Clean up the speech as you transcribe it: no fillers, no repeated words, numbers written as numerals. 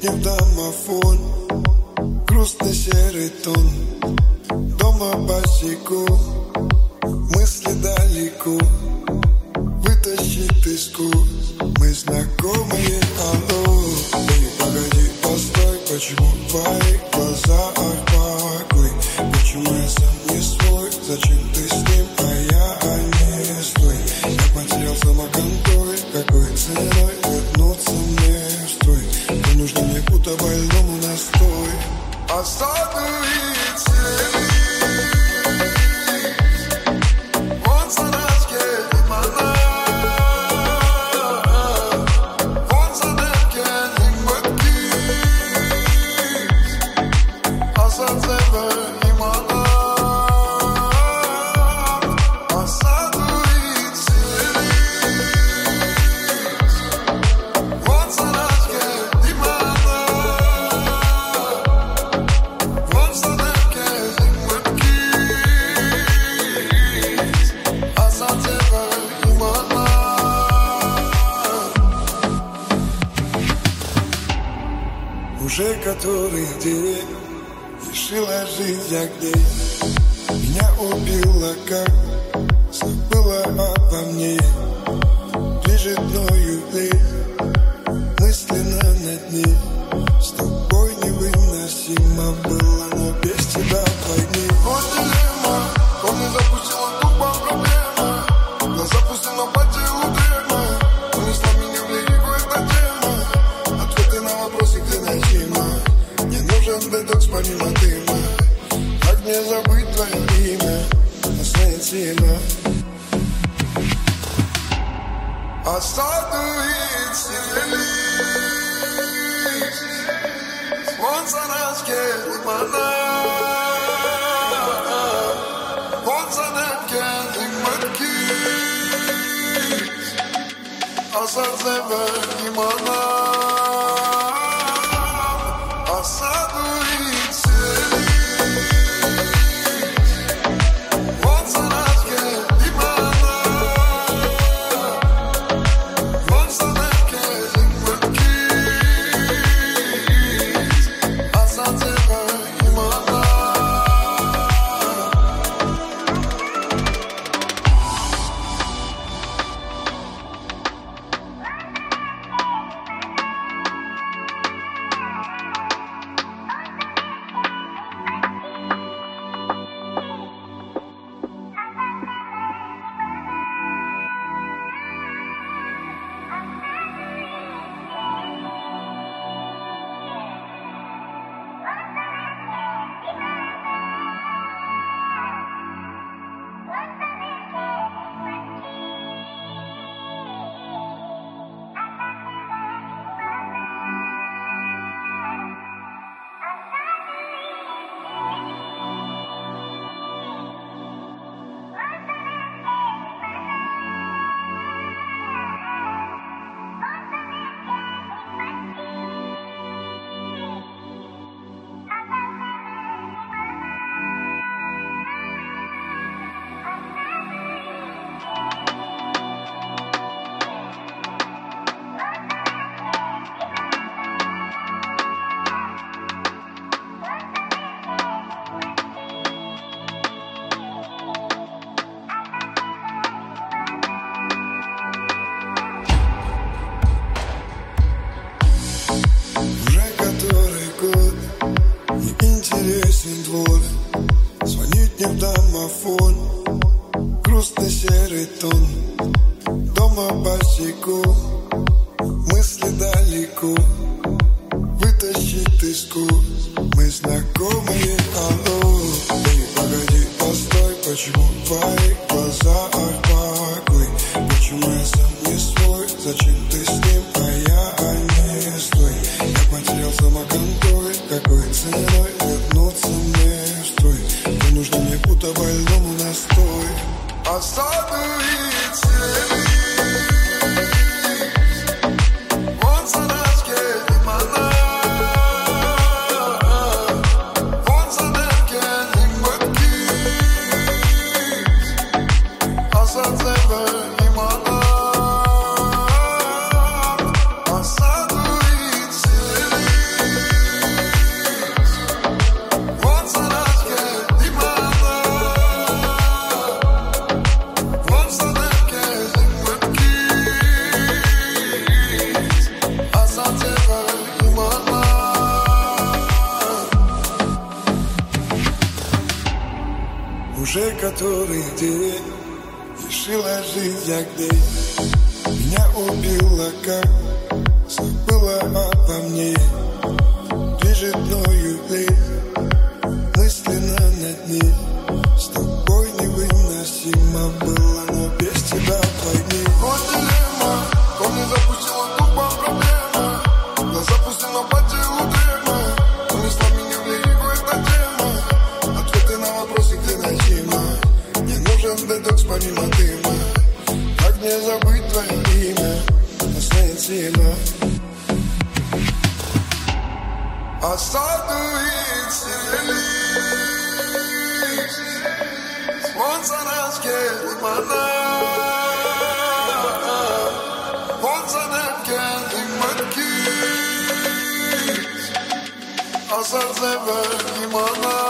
Звонит не в домофон, грустный серый тон. Дома босиком, мысли далеко, вытащит из куст. Мы знакомые, алло. Эй, погоди, постой, почему в твоих глазах покой? Почему я сам не свой? Зачем ты с ним, а я не стой? Я потерял самоконтроль, какой ценой вернуться мне в строй? Не нужно мне будто больному настой. Остановиться. Уже который день решила жить я где. Меня убила как, забыла обо мне. Движет мною лень, мысленно над ней. С тобой невыносимо было, но без тебя вдвойне. Вот дилемма, он не запустила тупо проблема. Глаза пусты, но по телу трема. Унесла меня в лирику эта тема. Ответы на вопросы, где найти. Мне нужен детокс помимо дыма. Как мне забыть твое имя? Остановиться. Остановиться. Вот за нас лимона. Вот за немки лимонки. А за тебе лимона. Звонит не в домофон, грустный серый тон. Дома босиком, мысли далеко, вытащит из куст. Мы знакомые, алло. Эй, погоди, постой, почему в твоих глазах покой? Почему я сам не свой? Зачем ты с ним, а я не стой? Я потерял самоконтроль, какой ценой вернуться мне в строй? Не нужно мне будто больному настой. Остановиться. Sunset. который день решила жить я где. Меня убила, как забыла обо мне. Движет мною лень, мысленно над ней. С тобой невыносимо было, но без тебя вдвойне. Вот дилемма, ко мне запустила тупо проблема. Глаза пусты, но по телу дрема. Унесла меня в лирику эта тема. Ответы на вопросы, где найти мой. Мне нужен детокс помимо дыма. Как не забыть твое имя, Освенцима. Остановись, солнце раскет лимона, солнце раскет лимонки, а сердце в лимона.